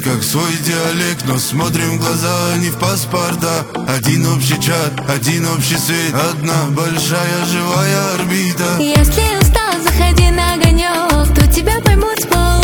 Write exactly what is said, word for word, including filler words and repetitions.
как свой диалект, но смотрим в глаза, а не в паспорта. Один общий чат, один общий свет, одна большая живая орбита. Если устал, заходи на огонек, тут тебя поймут с полу.